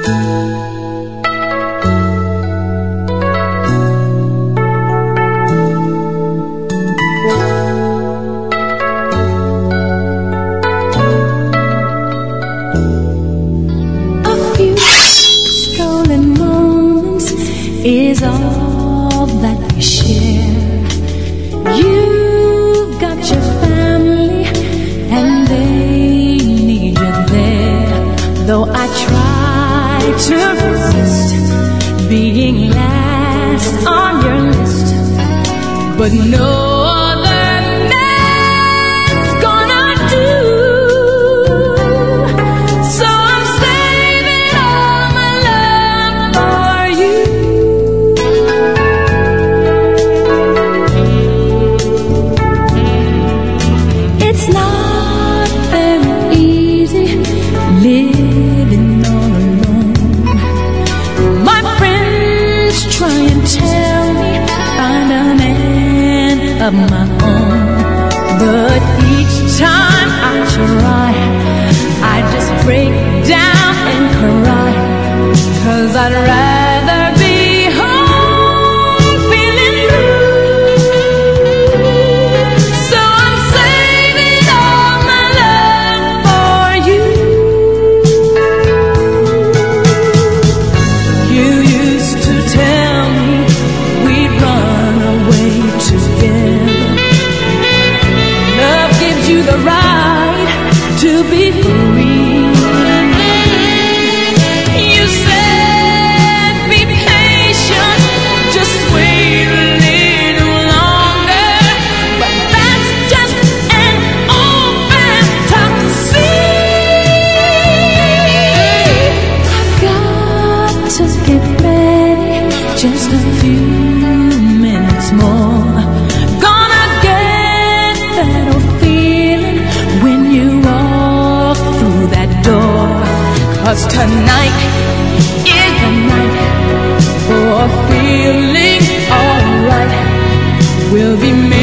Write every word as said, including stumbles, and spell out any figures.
Is all that we share. You've got your family and they need you there. Though I try to resist being last on your list, but no living all alone. My friends try and tell me find a man of my own, but each time I try, I just break down and cry, 'cause I'd rather be home feeling blue. So I'm saving all my love for you. You used to tell me we'd run away together. Love gives you the right to be free. You said be patient, just wait a little longer, but that's just an old fantasy. I've got to get ready, just a few minutes more. Gonna get that old feeling when you walk through that door, 'cause tonight is the night for feeling alright. We'll be made